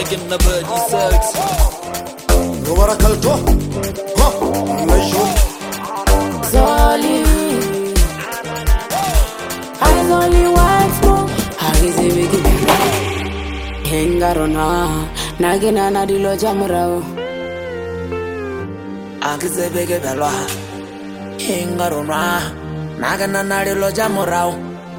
making the birdie search. No barakalto, ha, nayo. Zoli, I only once more. How is it we get Hengarona, Nagina Nadilo Jamurao. Akize bege belwa. Hingarona, Nagana Nadilo Jamurao.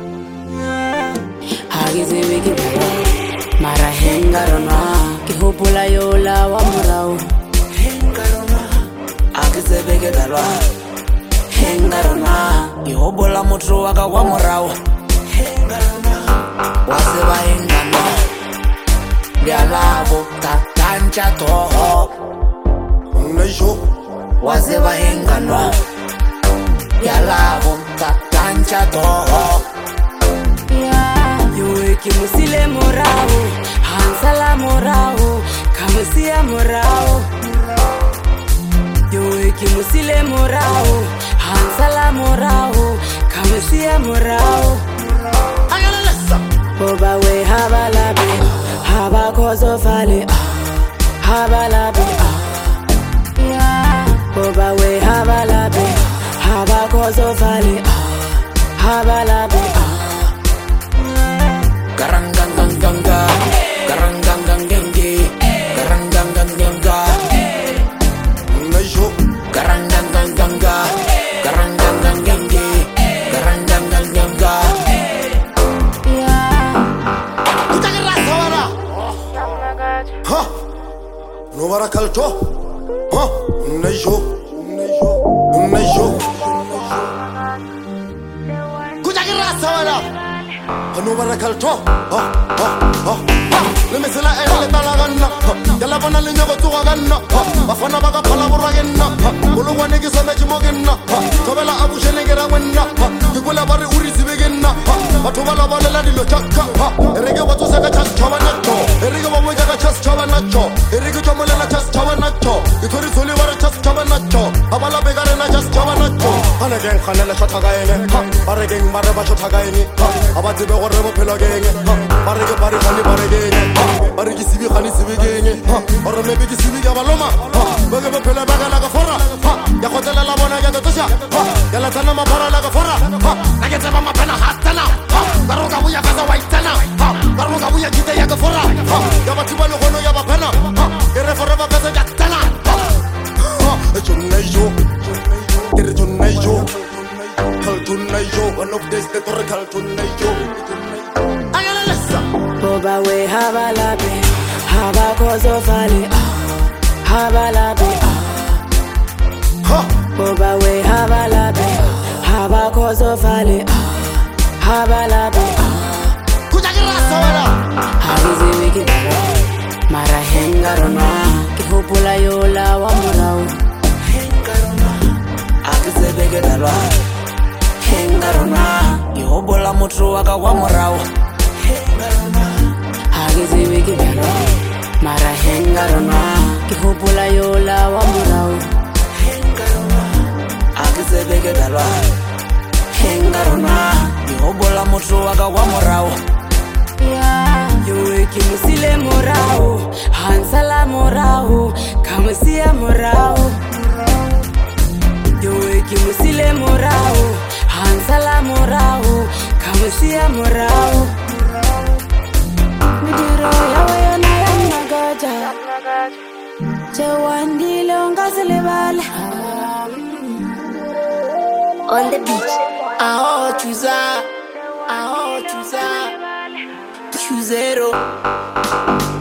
How is it we get Mara Hengarona, Kihopula Yola Wamurao. Hingarona, Akize bege belwa. Hingarona, Yobola Mutuaga Wamurao. Hingarona, Waseva Hingana. Dialabo, Tatancha Toho. Nayo. Waseva Hingana. Dialabo, Tatancha Toho. Yoeki musile morao, hansala morao, kamusia morao. Yoeki musile morao, hansala morao, kamusia morao. Boba we habalabe, haba kozo fale, habalabe. Boba we habalabe, haba kozo fale, habalabe. Garanganganganga, garangangangenge, garanganganganga. Nayo. Garanganganganga, garangangangenge, garanganganganga. Kutagarasa wala. Ha. No barakalto, ha, nayo. Nayo. Kutagarasa wala. No barakalto, ha, ha, ha. Le mesela ele talaganna, yalla bana le nyogo tuwaganna, bafana baga pala buragenna, bulugwane ki someji mogenna, tobela abushe negera wenna, kikula bari uri sibegenna, batubala balela dilo chakka, erege watu saka chas chawanatto, erege wamu jaga chas chawanatto, erege chomolela chas chawanatto, itori soli wara chas chawanatto, abala begare na chas chawanatto, anegen khanela shotagaene, baregen baraba shotagaene, abatibe gore mo pelogenge, barege bari khani baregenge, barege sibi khani sibigenge, ore mebe ki sibi ga baloma, bege mo pela bagala ga fora, ya khotela la bona ya tosha, ya la tana mabara la ga fora, nagetse ba mapena hatana, baruga buya kaza waitana, baruga buya kite ya ga fora, ya batiba le gono ya bapena, ere fora ba kaza jaktana, Tunayo, ere tunayo, kal tunayo, one of this the torre kal tunayo. Boba we habalabe, haba kozo fale, habalabe. Boba we habalabe, haba kozo fale, habalabe. Kutagarasa wala. Hagize wiki Mara hengarona, kihopula yola wamurao. Hingarona, Akize bege belwa. Hingarona, Yobola Mutuaga Wamurao. Hingarona, Hagize wiki Mara hengarona, kihopula yola wamurao. Hingarona, Akize bege belwa. Hingarona, Yobola Mutuaga Wamurao. Yoeki musile morao, hansala morao, kamusia morao. Yoeki musile morao, hansala morao, kamusia morao. Midiro yawe yana yanagaja, chewandile ongazelebale. On the beach. Aho chuza, Chuzero.